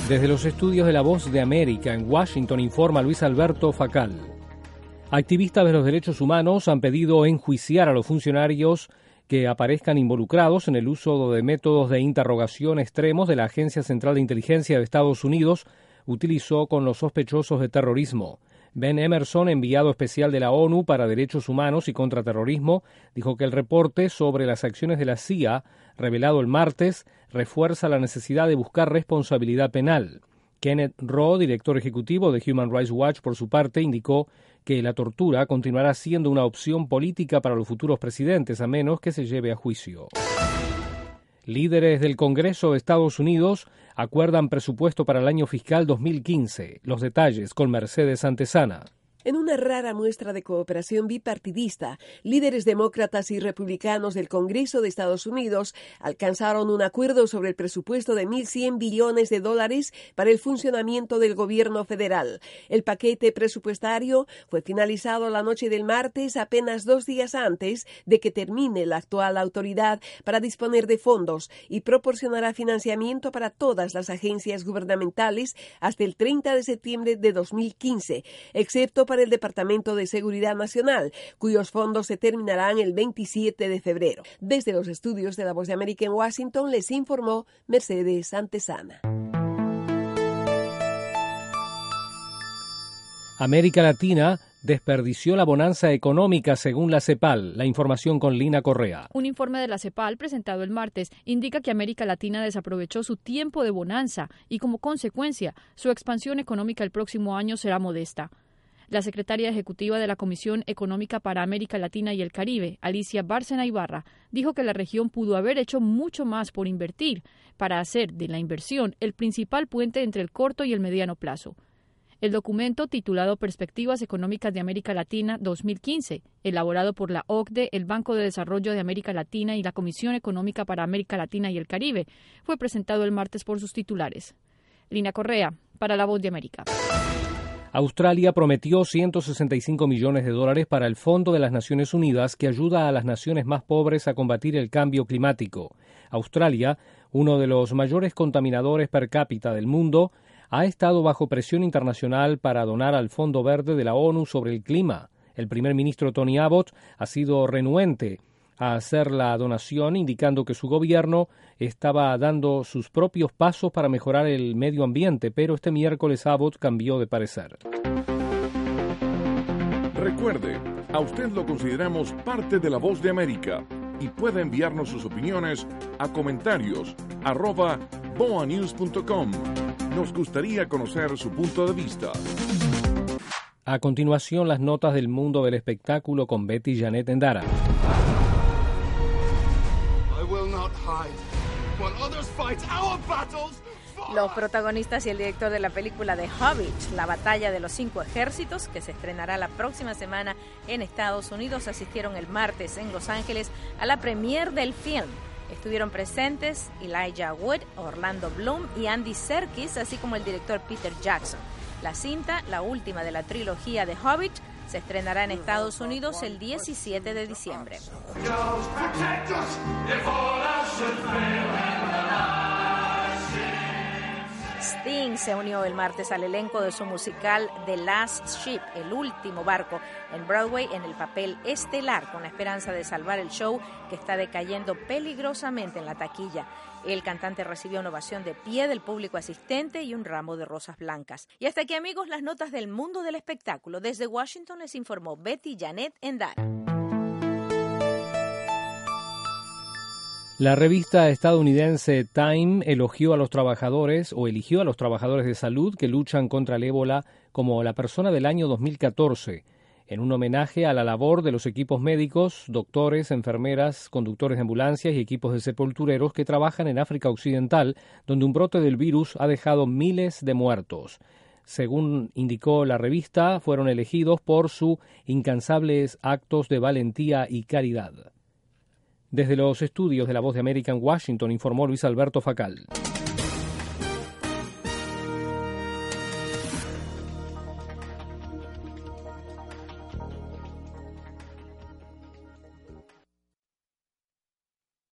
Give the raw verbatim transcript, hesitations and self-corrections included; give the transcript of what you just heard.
Desde los estudios de La Voz de América en Washington informa Luis Alberto Facal. Activistas de los derechos humanos han pedido enjuiciar a los funcionarios que aparezcan involucrados en el uso de métodos de interrogación extremos de la Agencia Central de Inteligencia de Estados Unidos utilizó con los sospechosos de terrorismo. Ben Emerson, enviado especial de la ONU para Derechos Humanos y Contraterrorismo, dijo que el reporte sobre las acciones de la C I A, revelado el martes, refuerza la necesidad de buscar responsabilidad penal. Kenneth Rowe, director ejecutivo de Human Rights Watch, por su parte, indicó que la tortura continuará siendo una opción política para los futuros presidentes, a menos que se lleve a juicio. Líderes del Congreso de Estados Unidos acuerdan presupuesto para el año fiscal dos mil quince. Los detalles con Mercedes Antesana. En una rara muestra de cooperación bipartidista, líderes demócratas y republicanos del Congreso de Estados Unidos alcanzaron un acuerdo sobre el presupuesto de mil cien billones de dólares para el funcionamiento del gobierno federal. El paquete presupuestario fue finalizado la noche del martes, apenas dos días antes de que termine la actual autoridad para disponer de fondos, y proporcionará financiamiento para todas las agencias gubernamentales hasta el treinta de septiembre de dos mil quince, excepto para el Departamento de Seguridad Nacional, cuyos fondos se terminarán el veintisiete de febrero. Desde los estudios de La Voz de América en Washington les informó Mercedes Antesana. América Latina desperdició la bonanza económica según la CEPAL. La información con Lina Correa. Un informe de la CEPAL presentado el martes indica que América Latina desaprovechó su tiempo de bonanza y, como consecuencia, su expansión económica el próximo año será modesta. La secretaria ejecutiva de la Comisión Económica para América Latina y el Caribe, Alicia Bárcena Ibarra, dijo que la región pudo haber hecho mucho más por invertir, para hacer de la inversión el principal puente entre el corto y el mediano plazo. El documento, titulado Perspectivas Económicas de América Latina dos mil quince, elaborado por la O C D E, el Banco de Desarrollo de América Latina y la Comisión Económica para América Latina y el Caribe, fue presentado el martes por sus titulares. Lina Correa, para La Voz de América. Australia prometió ciento sesenta y cinco millones de dólares para el Fondo de las Naciones Unidas, que ayuda a las naciones más pobres a combatir el cambio climático. Australia, uno de los mayores contaminadores per cápita del mundo, ha estado bajo presión internacional para donar al Fondo Verde de la ONU sobre el clima. El primer ministro Tony Abbott ha sido renuente a hacer la donación, indicando que su gobierno estaba dando sus propios pasos para mejorar el medio ambiente, pero este miércoles Abbott cambió de parecer. Recuerde, a usted lo consideramos parte de La Voz de América y puede enviarnos sus opiniones a comentarios arroba boa news punto com. Nos gustaría conocer su punto de vista. A continuación, las notas del mundo del espectáculo con Betty Janet Endara. Los protagonistas y el director de la película The Hobbit, La Batalla de los Cinco Ejércitos, que se estrenará la próxima semana en Estados Unidos, asistieron el martes en Los Ángeles a la premiere del film. Estuvieron presentes Elijah Wood, Orlando Bloom y Andy Serkis, así como el director Peter Jackson. La cinta, la última de la trilogía The Hobbit, se estrenará en Estados Unidos el diecisiete de diciembre. Sting se unió el martes al elenco de su musical The Last Ship, El Último Barco, en Broadway en el papel estelar, con la esperanza de salvar el show que está decayendo peligrosamente en la taquilla. El cantante recibió una ovación de pie del público asistente y un ramo de rosas blancas. Y hasta aquí, amigos, las notas del mundo del espectáculo. Desde Washington les informó Betty Janet Endara. La revista estadounidense Time elogió a los trabajadores o eligió a los trabajadores de salud que luchan contra el ébola como la persona del año dos mil catorce, en un homenaje a la labor de los equipos médicos, doctores, enfermeras, conductores de ambulancias y equipos de sepultureros que trabajan en África Occidental, donde un brote del virus ha dejado miles de muertos. Según indicó la revista, fueron elegidos por sus incansables actos de valentía y caridad. Desde los estudios de La Voz de América en Washington, informó Luis Alberto Facal.